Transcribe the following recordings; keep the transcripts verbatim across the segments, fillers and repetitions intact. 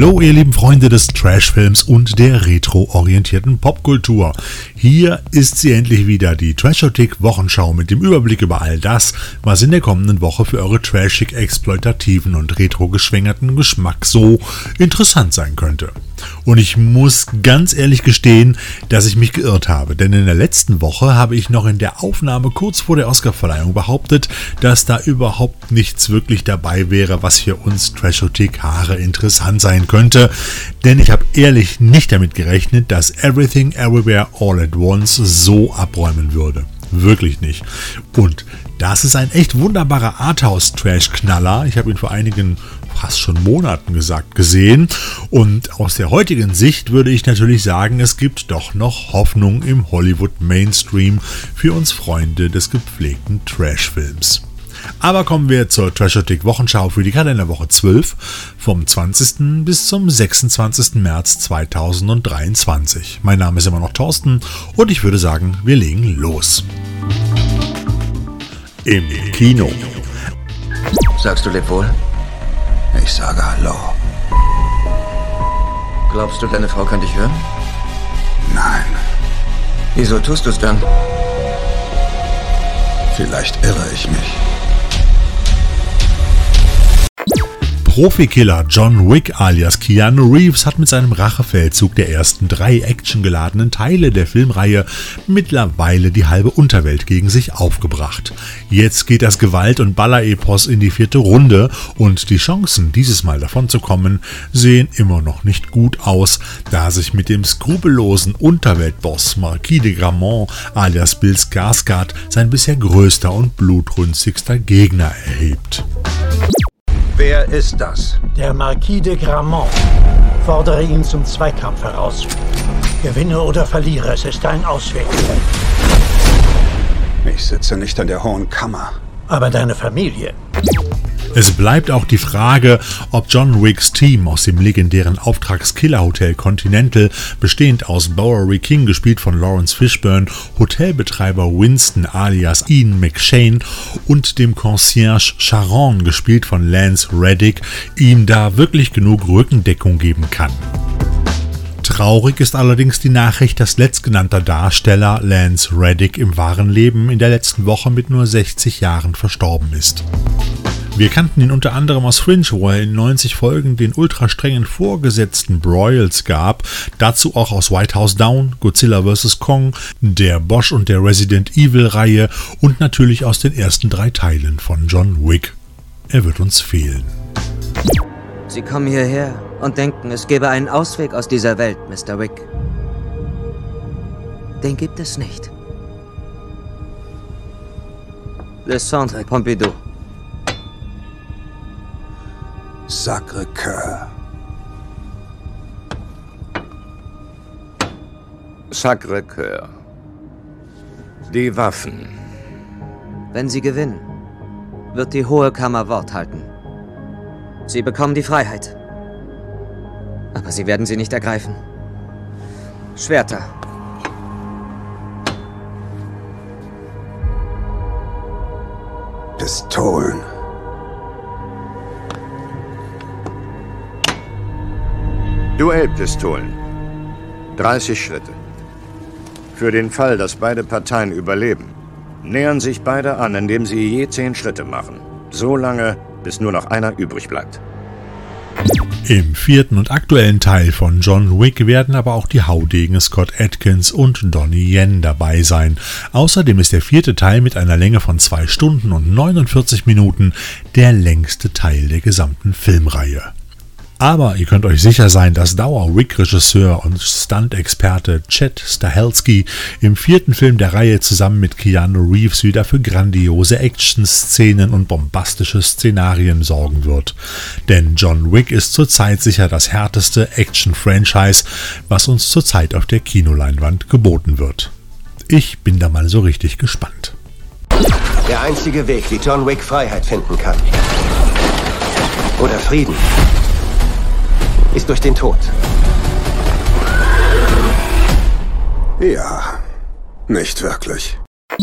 Hallo ihr lieben Freunde des Trashfilms und der retro-orientierten Popkultur. Hier ist sie endlich wieder, die Trashothek-Wochenschau mit dem Überblick über all das, was in der kommenden Woche für eure trashig, exploitativen und retro-geschwängerten Geschmack so interessant sein könnte. Und ich muss ganz ehrlich gestehen, dass ich mich geirrt habe, denn in der letzten Woche habe ich noch in der Aufnahme kurz vor der Oscarverleihung behauptet, dass da überhaupt nichts wirklich dabei wäre, was für uns Trashothekare interessant sein könnte, denn ich habe ehrlich nicht damit gerechnet, dass Everything Everywhere All at Once so abräumen würde. Wirklich nicht. Und das ist ein echt wunderbarer Arthouse-Trash-Knaller. Ich habe ihn vor einigen, fast schon Monaten gesagt, gesehen. Und aus der heutigen Sicht würde ich natürlich sagen, es gibt doch noch Hoffnung im Hollywood-Mainstream für uns Freunde des gepflegten Trash-Films. Aber kommen wir zur Trashothek-Wochenschau für die Kalenderwoche zwölf vom zwanzigsten bis zum sechsundzwanzigsten März zweitausenddreiundzwanzig. Mein Name ist immer noch Thorsten und ich würde sagen, wir legen los. Im Kino. Sagst du leb wohl? Ich sage Hallo. Glaubst du, deine Frau kann dich hören? Nein. Wieso tust du es dann? Vielleicht irre ich mich. Profikiller John Wick alias Keanu Reeves hat mit seinem Rachefeldzug der ersten drei actiongeladenen Teile der Filmreihe mittlerweile die halbe Unterwelt gegen sich aufgebracht. Jetzt geht das Gewalt- und Baller-Epos in die vierte Runde und die Chancen, dieses Mal davon zu kommen, sehen immer noch nicht gut aus, da sich mit dem skrupellosen Unterweltboss Marquis de Gramont alias Bill Skarsgård sein bisher größter und blutrünstigster Gegner erhebt. Wer ist das? Der Marquis de Gramont. Fordere ihn zum Zweikampf heraus. Gewinne oder verliere, es ist dein Ausweg. Ich sitze nicht in der Hohen Kammer. Aber deine Familie. Es bleibt auch die Frage, ob John Wicks Team aus dem legendären Auftragskiller-Hotel Continental, bestehend aus Bowery King, gespielt von Lawrence Fishburne, Hotelbetreiber Winston alias Ian McShane und dem Concierge Sharon, gespielt von Lance Reddick, ihm da wirklich genug Rückendeckung geben kann. Traurig ist allerdings die Nachricht, dass letztgenannter Darsteller Lance Reddick im wahren Leben in der letzten Woche mit nur sechzig Jahren verstorben ist. Wir kannten ihn unter anderem aus Fringe, wo er in neunzig Folgen den ultra strengen Vorgesetzten Broyles gab, dazu auch aus White House Down, Godzilla versus. Kong, der Bosch und der Resident Evil Reihe und natürlich aus den ersten drei Teilen von John Wick. Er wird uns fehlen. Sie kommen hierher und denken, es gäbe einen Ausweg aus dieser Welt, Mister Wick. Den gibt es nicht. Le Centre Pompidou. Sacré-Cœur. Sacré-Cœur. Die Waffen. Wenn Sie gewinnen, wird die Hohe Kammer Wort halten. Sie bekommen die Freiheit. Aber Sie werden sie nicht ergreifen. Schwerter. Pistolen. Duellpistolen. dreißig Schritte. Für den Fall, dass beide Parteien überleben, nähern sich beide an, indem sie je zehn Schritte machen. So lange, bis nur noch einer übrig bleibt. Im vierten und aktuellen Teil von John Wick werden aber auch die Haudegen Scott Adkins und Donnie Yen dabei sein. Außerdem ist der vierte Teil mit einer Länge von zwei Stunden und neunundvierzig Minuten der längste Teil der gesamten Filmreihe. Aber ihr könnt euch sicher sein, dass Dauer-Wick-Regisseur und Stunt-Experte Chad Stahelski im vierten Film der Reihe zusammen mit Keanu Reeves wieder für grandiose Action-Szenen und bombastische Szenarien sorgen wird. Denn John Wick ist zurzeit sicher das härteste Action-Franchise, was uns zurzeit auf der Kinoleinwand geboten wird. Ich bin da mal so richtig gespannt. Der einzige Weg, wie John Wick Freiheit finden kann, oder Frieden, ist durch den Tod. Ja, nicht wirklich.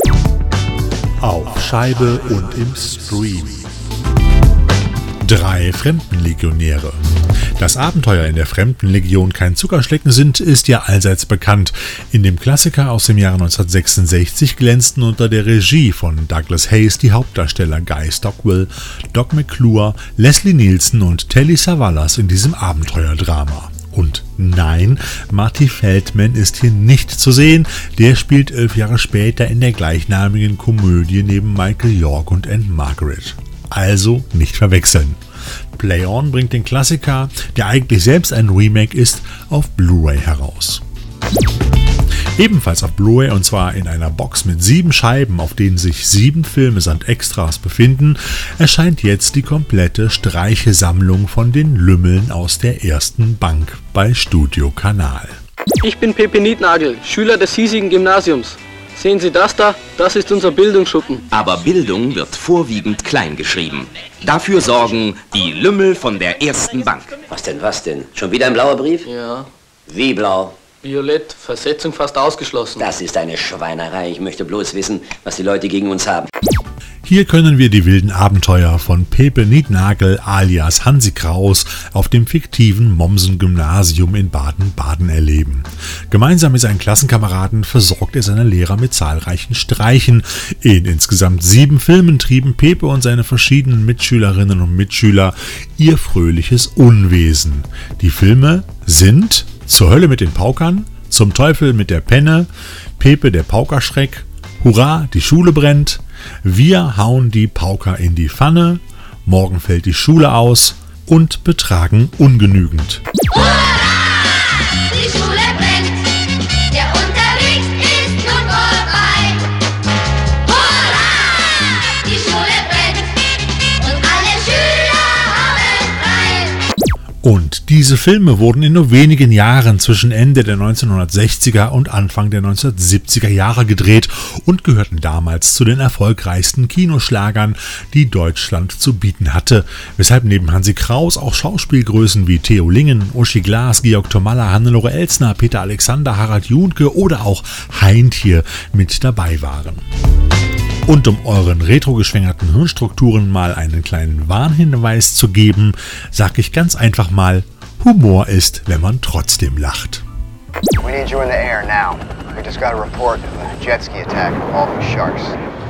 Auf Scheibe und im Stream. Drei Fremdenlegionäre. Dass Abenteuer in der Fremdenlegion kein Zuckerschlecken sind, ist ja allseits bekannt. In dem Klassiker aus dem Jahre neunzehnhundertsechsundsechzig glänzten unter der Regie von Douglas Hayes die Hauptdarsteller Guy Stockwell, Doc McClure, Leslie Nielsen und Telly Savalas in diesem Abenteuerdrama. Und nein, Marty Feldman ist hier nicht zu sehen. Der spielt elf Jahre später in der gleichnamigen Komödie neben Michael York und Anne Margaret. Also nicht verwechseln. Play On bringt den Klassiker, der eigentlich selbst ein Remake ist, auf Blu-ray heraus. Ebenfalls auf Blu-ray, und zwar in einer Box mit sieben Scheiben, auf denen sich sieben Filme samt Extras befinden, erscheint jetzt die komplette Streichesammlung von den Lümmeln aus der ersten Bank bei Studio Kanal. Ich bin Pepe Nietnagel, Schüler des hiesigen Gymnasiums. Sehen Sie das da? Das ist unser Bildungsschuppen. Aber Bildung wird vorwiegend klein geschrieben. Dafür sorgen die Lümmel von der ersten Bank. Was denn, was denn? Schon wieder ein blauer Brief? Ja. Wie blau? Violett, Versetzung fast ausgeschlossen. Das ist eine Schweinerei. Ich möchte bloß wissen, was die Leute gegen uns haben. Hier können wir die wilden Abenteuer von Pepe Nietnagel alias Hansi Kraus auf dem fiktiven Mommsen-Gymnasium in Baden-Baden erleben. Gemeinsam mit seinen Klassenkameraden versorgt er seine Lehrer mit zahlreichen Streichen. In insgesamt sieben Filmen trieben Pepe und seine verschiedenen Mitschülerinnen und Mitschüler ihr fröhliches Unwesen. Die Filme sind Zur Hölle mit den Paukern, Zum Teufel mit der Penne, Pepe der Paukerschreck, Hurra, die Schule brennt, Wir hauen die Pauker in die Pfanne, Morgen fällt die Schule aus und Betragen ungenügend. Hurra! Die Schule brennt, der Unterricht ist nun vorbei. Hurra! Die Schule brennt und alle Schüler haben frei. Und diese Filme wurden in nur wenigen Jahren zwischen Ende der neunzehnhundertsechziger und Anfang der neunzehnhundertsiebziger Jahre gedreht und gehörten damals zu den erfolgreichsten Kinoschlagern, die Deutschland zu bieten hatte, weshalb neben Hansi Kraus auch Schauspielgrößen wie Theo Lingen, Uschi Glas, Georg Tomalla, Hannelore Elsner, Peter Alexander, Harald Juhnke oder auch Heintje mit dabei waren. Und um euren retrogeschwängerten Hirnstrukturen mal einen kleinen Warnhinweis zu geben, sag ich ganz einfach mal, Humor ist, wenn man trotzdem lacht. We need you in the air now. We just got a report of a jet ski attack involving sharks.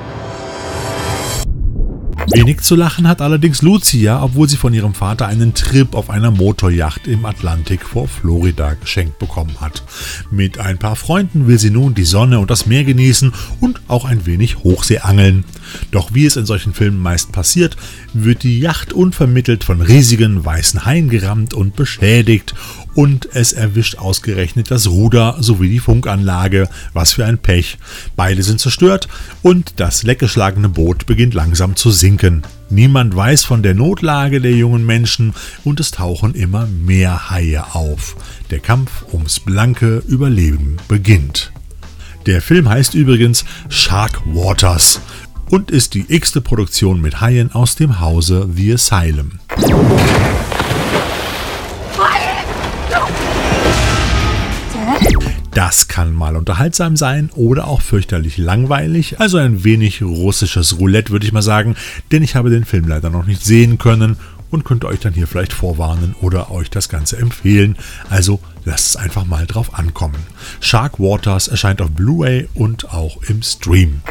Wenig zu lachen hat allerdings Lucia, obwohl sie von ihrem Vater einen Trip auf einer Motoryacht im Atlantik vor Florida geschenkt bekommen hat. Mit ein paar Freunden will sie nun die Sonne und das Meer genießen und auch ein wenig Hochseeangeln. Doch wie es in solchen Filmen meist passiert, wird die Yacht unvermittelt von riesigen weißen Haien gerammt und beschädigt und es erwischt ausgerechnet das Ruder sowie die Funkanlage. Was für ein Pech. Beide sind zerstört und das leckgeschlagene Boot beginnt langsam zu sinken. Niemand weiß von der Notlage der jungen Menschen und es tauchen immer mehr Haie auf. Der Kampf ums blanke Überleben beginnt. Der Film heißt übrigens Shark Waters und ist die x-te Produktion mit Haien aus dem Hause The Asylum. Das kann mal unterhaltsam sein oder auch fürchterlich langweilig, also ein wenig russisches Roulette, würde ich mal sagen, denn ich habe den Film leider noch nicht sehen können und könnte euch dann hier vielleicht vorwarnen oder euch das Ganze empfehlen. Also lasst es einfach mal drauf ankommen. Shark Waters erscheint auf Blu-ray und auch im Stream.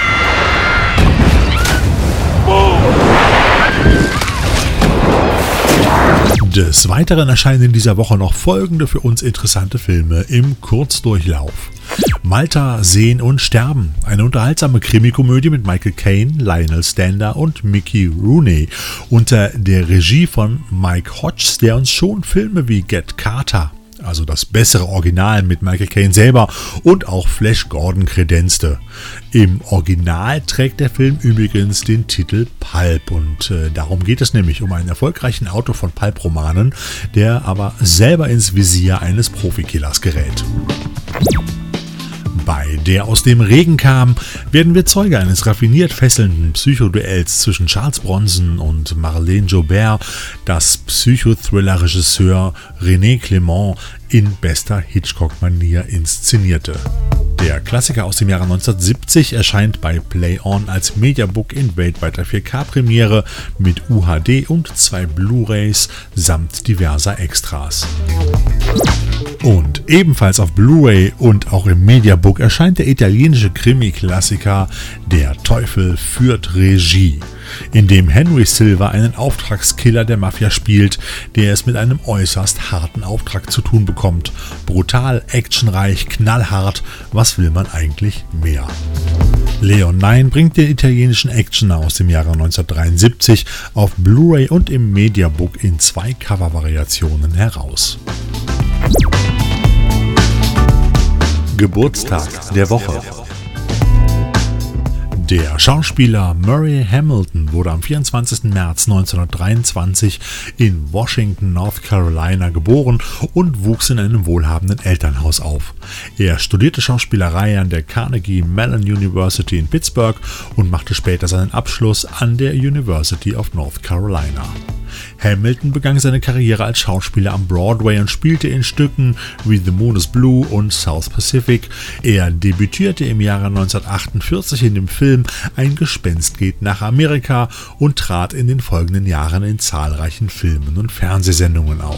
Des Weiteren erscheinen in dieser Woche noch folgende für uns interessante Filme im Kurzdurchlauf. Malta, Sehen und Sterben, eine unterhaltsame Krimikomödie mit Michael Caine, Lionel Stander und Mickey Rooney unter der Regie von Mike Hodges, der uns schon Filme wie Get Carter, also das bessere Original mit Michael Caine selber, und auch Flash Gordon kredenzte. Im Original trägt der Film übrigens den Titel Pulp und äh, darum geht es nämlich um einen erfolgreichen Autor von Pulp-Romanen, der aber selber ins Visier eines Profikillers gerät. Bei Der aus dem Regen kam werden wir Zeuge eines raffiniert fesselnden Psychoduells zwischen Charles Bronson und Marlene Jobert, das Psychothriller-Regisseur René Clément in bester Hitchcock-Manier inszenierte. Der Klassiker aus dem Jahre neunzehnhundertsiebzig erscheint bei Play On als Mediabook in weltweiter vier K-Premiere mit U H D und zwei Blu-rays samt diverser Extras. Und ebenfalls auf Blu-ray und auch im Mediabook erscheint der italienische Krimi-Klassiker Der Teufel führt Regie, in dem Henry Silva einen Auftragskiller der Mafia spielt, der es mit einem äußerst harten Auftrag zu tun bekommt. Brutal, actionreich, knallhart, was will man eigentlich mehr? Leon Nine bringt den italienischen Actioner aus dem Jahre neunzehnhundertdreiundsiebzig auf Blu-ray und im Mediabook in zwei Covervariationen heraus. Geburtstag der Woche. Der Schauspieler Murray Hamilton wurde am vierundzwanzigsten März neunzehnhundertdreiundzwanzig in Washington, North Carolina geboren und wuchs in einem wohlhabenden Elternhaus auf. Er studierte Schauspielerei an der Carnegie Mellon University in Pittsburgh und machte später seinen Abschluss an der University of North Carolina. Hamilton begann seine Karriere als Schauspieler am Broadway und spielte in Stücken wie The Moon is Blue und South Pacific. Er debütierte im Jahre neunzehnhundertachtundvierzig in dem Film Ein Gespenst geht nach Amerika und trat in den folgenden Jahren in zahlreichen Filmen und Fernsehsendungen auf.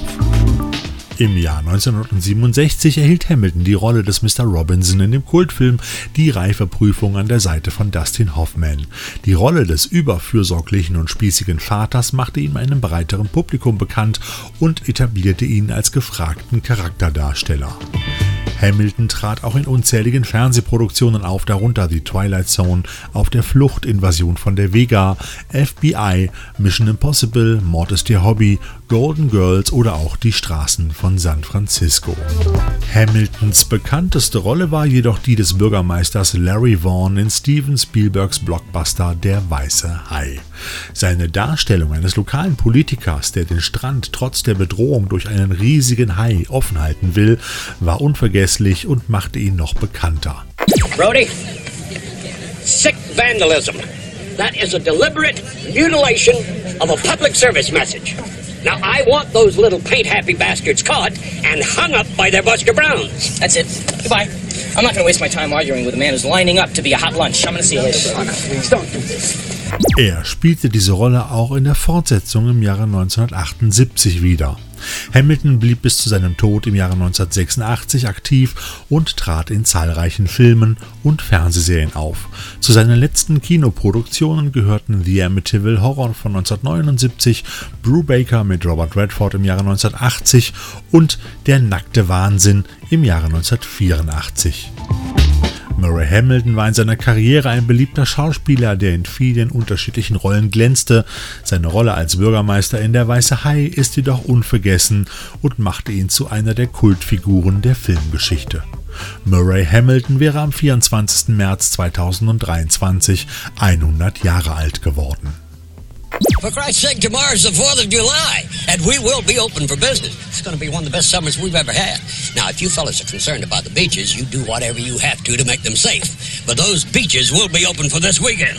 Im Jahr neunzehnhundertsiebenundsechzig erhielt Hamilton die Rolle des Mister Robinson in dem Kultfilm Die Reifeprüfung an der Seite von Dustin Hoffman. Die Rolle des überfürsorglichen und spießigen Vaters machte ihn einem breiteren Publikum bekannt und etablierte ihn als gefragten Charakterdarsteller. Hamilton trat auch in unzähligen Fernsehproduktionen auf, darunter The Twilight Zone, Auf der Flucht, Invasion von der Vega, F B I, Mission Impossible, Mord ist ihr Hobby, Golden Girls oder auch Die Straßen von San Francisco. Hamiltons bekannteste Rolle war jedoch die des Bürgermeisters Larry Vaughn in Steven Spielbergs Blockbuster Der weiße Hai. Seine Darstellung eines lokalen Politikers, der den Strand trotz der Bedrohung durch einen riesigen Hai offen halten will, war unvergesslich und machte ihn noch bekannter. Brody, sick vandalism. That is a deliberate mutilation of a public service message. Now I want those little paint-happy bastards caught and hung up by their Buster Browns. That's it. Goodbye. I'm not going to waste my time arguing with a man who's lining up to be a hot lunch. I'm going to see you later. Please don't do this. Er spielte diese Rolle auch in der Fortsetzung im Jahre neunzehnhundertachtundsiebzig wieder. Hamilton blieb bis zu seinem Tod im Jahre neunzehnhundertsechsundachtzig aktiv und trat in zahlreichen Filmen und Fernsehserien auf. Zu seinen letzten Kinoproduktionen gehörten The Amityville Horror von neunzehnhundertneunundsiebzig, Brubaker mit Robert Redford im Jahre neunzehnhundertachtzig und Der nackte Wahnsinn im Jahre neunzehnhundertvierundachtzig. Murray Hamilton war in seiner Karriere ein beliebter Schauspieler, der in vielen unterschiedlichen Rollen glänzte. Seine Rolle als Bürgermeister in Der weiße Hai ist jedoch unvergessen und machte ihn zu einer der Kultfiguren der Filmgeschichte. Murray Hamilton wäre am vierundzwanzigsten März zweitausenddreiundzwanzig hundert Jahre alt geworden. For Christ's sake, tomorrow's the fourth of July, and we will be open for business. It's going to be one of the best summers we've ever had. Now, if you fellas are concerned about the beaches, you do whatever you have to to make them safe. But those beaches will be open for this weekend.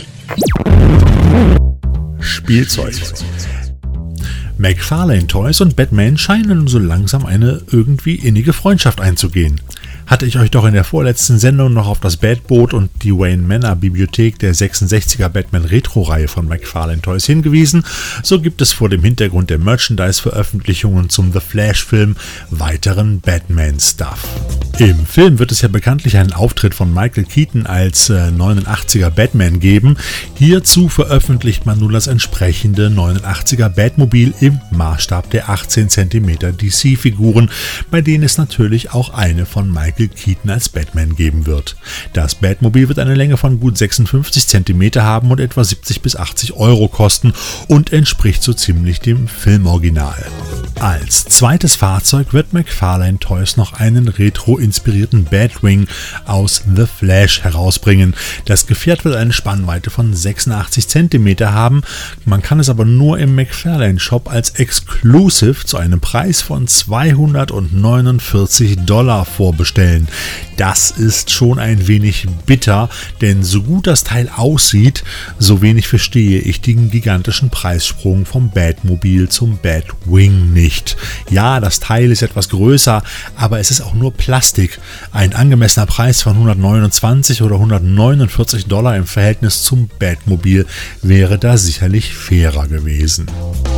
Spielzeug. McFarlane Toys und Batman scheinen so langsam eine irgendwie innige Freundschaft einzugehen. Hatte ich euch doch in der vorletzten Sendung noch auf das Batboot und die Wayne Manor Bibliothek der sechsundsechziger Batman Retro-Reihe von McFarlane Toys hingewiesen, so gibt es vor dem Hintergrund der Merchandise-Veröffentlichungen zum The Flash-Film weiteren Batman-Stuff. Im Film wird es ja bekanntlich einen Auftritt von Michael Keaton als äh, neunundachtziger Batman geben. Hierzu veröffentlicht man nun das entsprechende neunundachtziger Batmobil im Maßstab der achtzehn Zentimeter D C-Figuren, bei denen es natürlich auch eine von Michael Keaton als Batman geben wird. Das Batmobil wird eine Länge von gut sechsundfünfzig Zentimeter haben und etwa siebzig bis achtzig Euro kosten und entspricht so ziemlich dem Filmoriginal. Als zweites Fahrzeug wird McFarlane Toys noch einen retro-inspirierten Batwing aus The Flash herausbringen. Das Gefährt wird eine Spannweite von sechsundachtzig Zentimeter haben, man kann es aber nur im McFarlane Shop als Exclusive zu einem Preis von zweihundertneunundvierzig Dollar vorbestellen. Das ist schon ein wenig bitter, denn so gut das Teil aussieht, so wenig verstehe ich den gigantischen Preissprung vom Batmobil zum Batwing nicht. Ja, das Teil ist etwas größer, aber es ist auch nur Plastik. Ein angemessener Preis von hundertneunundzwanzig oder hundertneunundvierzig Dollar im Verhältnis zum Batmobil wäre da sicherlich fairer gewesen.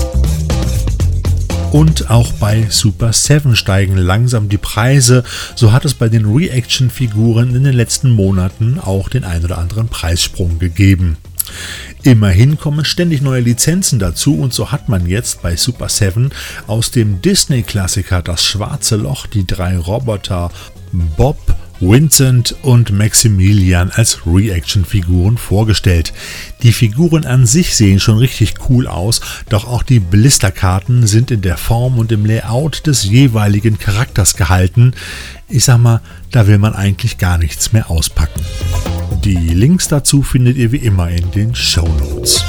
Und auch bei Super seven steigen langsam die Preise. So hat es bei den Reaction-Figuren in den letzten Monaten auch den ein oder anderen Preissprung gegeben. Immerhin kommen ständig neue Lizenzen dazu und so hat man jetzt bei Super seven aus dem Disney-Klassiker Das Schwarze Loch die drei Roboter Bob, Vincent und Maximilian als Reaction-Figuren vorgestellt. Die Figuren an sich sehen schon richtig cool aus, doch auch die Blisterkarten sind in der Form und im Layout des jeweiligen Charakters gehalten. Ich sag mal, da will man eigentlich gar nichts mehr auspacken. Die Links dazu findet ihr wie immer in den Shownotes.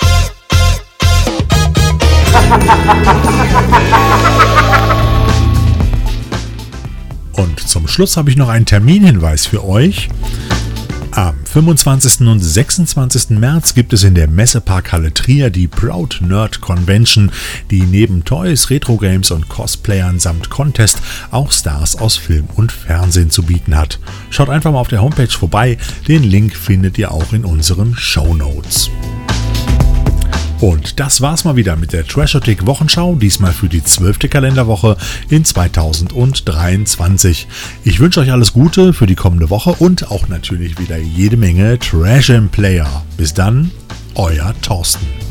Und zum Schluss habe ich noch einen Terminhinweis für euch. Am fünfundzwanzigsten und sechsundzwanzigsten März gibt es in der Messeparkhalle Trier die Proud Nerd Convention, die neben Toys, Retro Games und Cosplayern samt Contest auch Stars aus Film und Fernsehen zu bieten hat. Schaut einfach mal auf der Homepage vorbei, den Link findet ihr auch in unseren Shownotes. Und das war's mal wieder mit der Trashothek Wochenschau, diesmal für die zwölfte Kalenderwoche in zweitausenddreiundzwanzig. Ich wünsche euch alles Gute für die kommende Woche und auch natürlich wieder jede Menge Trash and Player. Bis dann, euer Thorsten.